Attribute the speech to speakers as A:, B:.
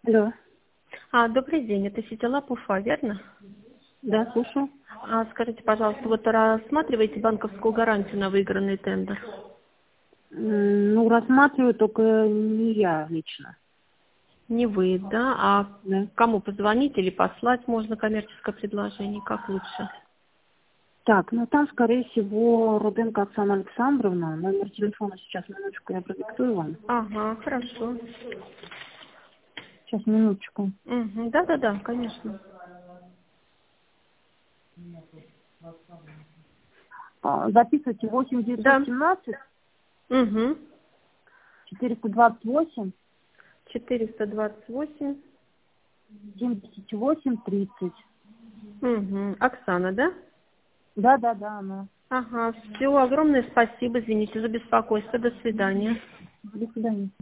A: Алло.
B: Добрый день, это Ситилаб Уфа, верно?
A: Да, слушаю.
B: Скажите, пожалуйста, вот рассматриваете банковскую гарантию на выигранный тендер?
A: Ну, рассматриваю, только не я лично.
B: Не вы, да? А
A: Да.
B: кому позвонить или послать можно коммерческое предложение? Как лучше?
A: Так, ну там, скорее всего, Руденко Оксана Александровна. Номер телефона сейчас, минуточку, я продиктую вам.
B: Ага, хорошо.
A: Сейчас, минуточку.
B: Да-да-да, конечно.
A: Записывайте 8
B: Да.
A: 917
B: Угу.
A: 428
B: 428.
A: 78 30.
B: Угу. Оксана, да?
A: Да, она.
B: Ага, все, огромное спасибо, извините за беспокойство, до свидания.
A: До свидания.